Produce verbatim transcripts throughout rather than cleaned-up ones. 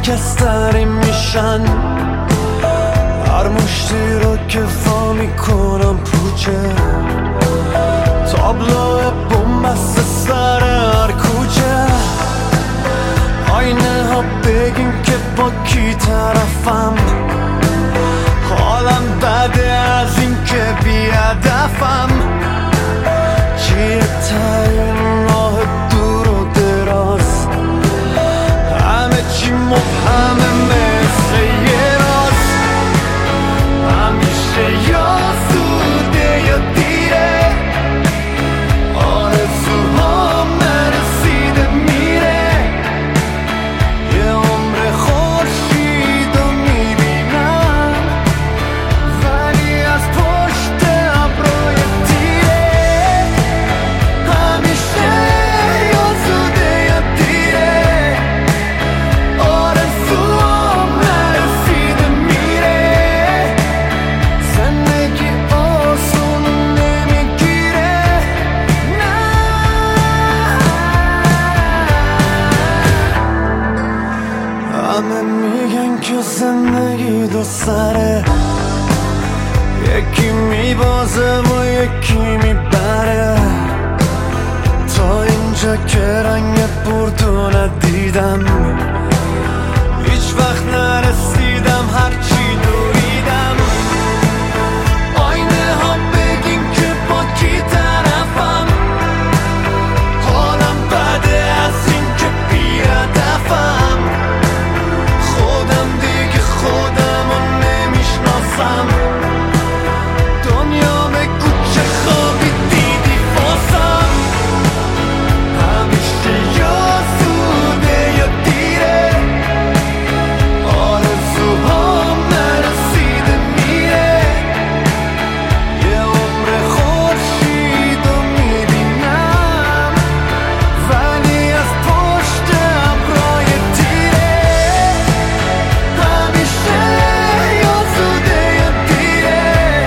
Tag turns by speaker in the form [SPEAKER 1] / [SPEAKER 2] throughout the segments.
[SPEAKER 1] شکستری میشن، هر مشتی رو که وا میکنم پوچه، تابلو بومبست سر هر کوچه، آینه ها بگین که با کی طرفم، حالم بده از این که بی‌هدفم، چیه تاین راه دور و دراز، همه چی مبهمه مثل یه راز، همیشه یا زوده یا دیره، آرزوها نرسیده میره، یه عمر خورشید رو میبینم ولی از پشت ابرای تیره، همیشه یا زوده یا دیره، آرزوها نرسیده میره، زندگی آسون نمیگیره، نه. همه میگن که زندگی دو سره، یکی میبازه و یکی میبره، تا اینجا که رنگ بردو ندیدم، هیچ وقت نرسیدم هرچی دویدم، آینه ها بگین که با کی طرفم، حالم بده از این که بی‌هدفم، خودم دیگه خودم رو نمیشناسم، دنیا بگو چه خوابی دیدی واسم، همیشه یا زوده یا دیره، آرزوهام نرسیده میره، یه عمر خورشید رو میبینم ولی از پشت ابرای تیره، همیشه یا زوده یا دیره،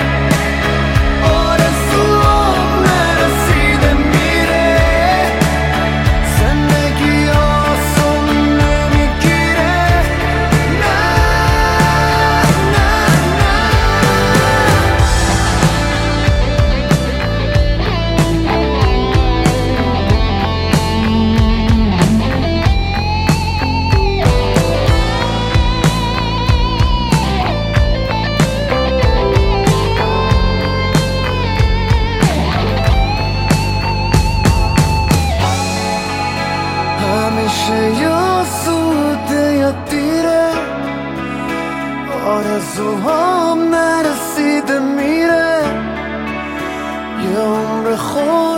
[SPEAKER 1] آرزوهام نرسیده میره، زندگی آسون نمیگیره، نه نه همیشه یا زوده یا دیره، آرزوهام نرسیده میره، یه عمر خود